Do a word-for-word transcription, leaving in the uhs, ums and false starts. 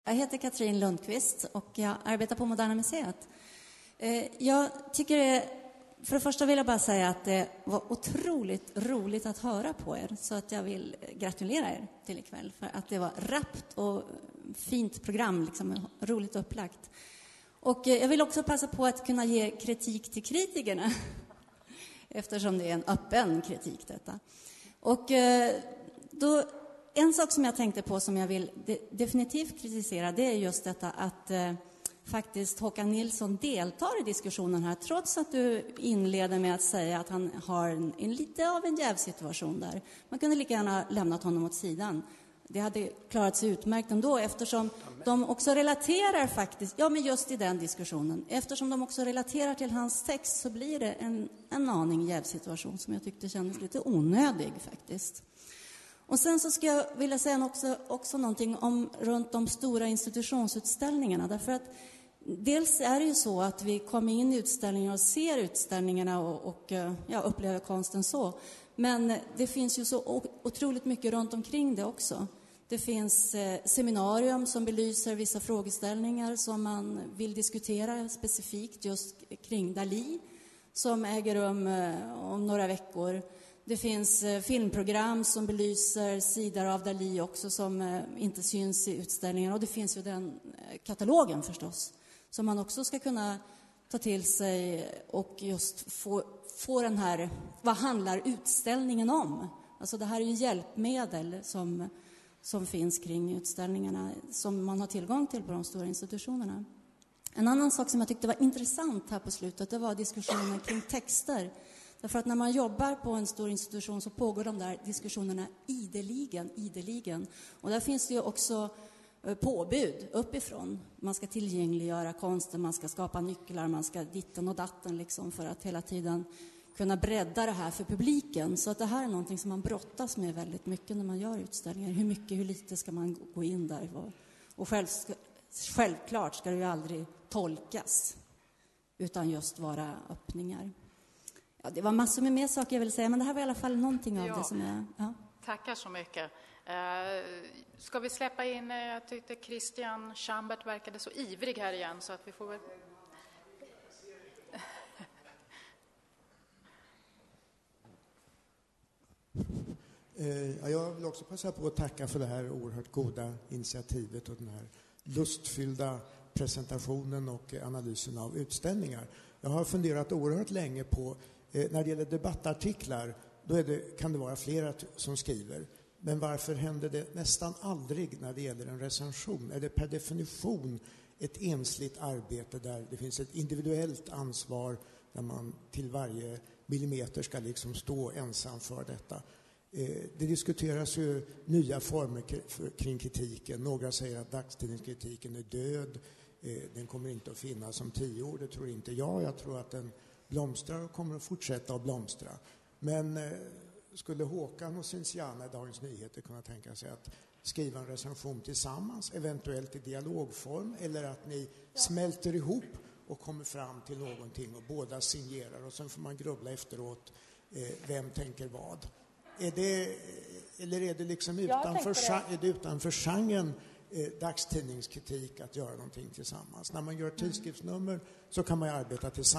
Jag heter Katrin Lundqvist och jag arbetar på Moderna Museet. Jag tycker det, för det första vill jag bara säga att det var otroligt roligt att höra på er. Så att jag vill gratulera er till ikväll för att det var rappt och fint program, liksom roligt upplagt. Och jag vill också passa på att kunna ge kritik till kritikerna. Eftersom det är en öppen kritik detta. Och då... En sak som jag tänkte på som jag vill de, definitivt kritisera, det är just detta att eh, faktiskt Håkan Nilsson deltar i diskussionen här, trots att du inleder med att säga att han har en, en lite av en jävsituation där. Man kunde lika gärna lämnat honom åt sidan. Det hade klarat sig utmärkt ändå, eftersom de också relaterar faktiskt, ja men just i den diskussionen, eftersom de också relaterar till hans text så blir det en, en aning jävsituation som jag tyckte kändes lite onödig faktiskt. Och sen så ska jag vilja säga också, också någonting om runt de stora institutionsutställningarna. Därför att dels är det ju så att vi kommer in i utställningar och ser utställningarna och, och ja, upplever konsten så. Men det finns ju så otroligt mycket runt omkring det också. Det finns eh, seminarium som belyser vissa frågeställningar som man vill diskutera specifikt just kring Dalí, som äger rum eh, om några veckor. Det finns eh, filmprogram som belyser sidor av Dalí också som eh, inte syns i utställningen. Och det finns ju den eh, katalogen förstås som man också ska kunna ta till sig och just få, få den här, vad handlar utställningen om? Alltså det här är ju hjälpmedel som, som finns kring utställningarna som man har tillgång till på de stora institutionerna. En annan sak som jag tyckte var intressant här på slutet, det var diskussionen kring texter. Därför att när man jobbar på en stor institution så pågår de där diskussionerna ideligen, ideligen. Och där finns det ju också påbud uppifrån. Man ska tillgängliggöra konsten, man ska skapa nycklar, man ska ditten och datten liksom för att hela tiden kunna bredda det här för publiken. Så att det här är någonting som man brottas med väldigt mycket när man gör utställningar. Hur mycket, hur lite ska man gå in där? Och själv, självklart ska det ju aldrig tolkas utan just vara öppningar. Ja, det var massor med mer saker jag ville säga, men det här var i alla fall någonting av ja. det som jag... Ja. Tackar så mycket. Uh, ska vi släppa in, uh, jag tyckte Christian Schambert verkade så ivrig här igen, så att vi får väl... uh, jag vill också passa på att tacka för det här oerhört goda initiativet och den här lustfyllda presentationen och analysen av utställningar. Jag har funderat oerhört länge på, eh, när det gäller debattartiklar, då är det, kan det vara flera t- som skriver. Men varför händer det nästan aldrig när det gäller en recension? Är det per definition ett ensligt arbete där det finns ett individuellt ansvar där man till varje millimeter ska liksom stå ensam för detta? Eh, det diskuteras ju nya former k- för, kring kritiken. Några säger att dagstidningskritiken är död. Den kommer inte att finnas om tio år, det tror inte jag. Jag tror att den blomstrar och kommer att fortsätta att blomstra. Men eh, skulle Håkan och Cinciana i Dagens Nyheter kunna tänka sig att skriva en recension tillsammans, eventuellt i dialogform, eller att ni smälter ihop och kommer fram till någonting och båda signerar och sen får man grubbla efteråt eh, vem tänker vad? Är det, eller är det liksom utanför, är det utanför genren Eh, dagstidningskritik att göra någonting tillsammans? När man gör tidskriftsnummer så kan man ju arbeta tillsammans.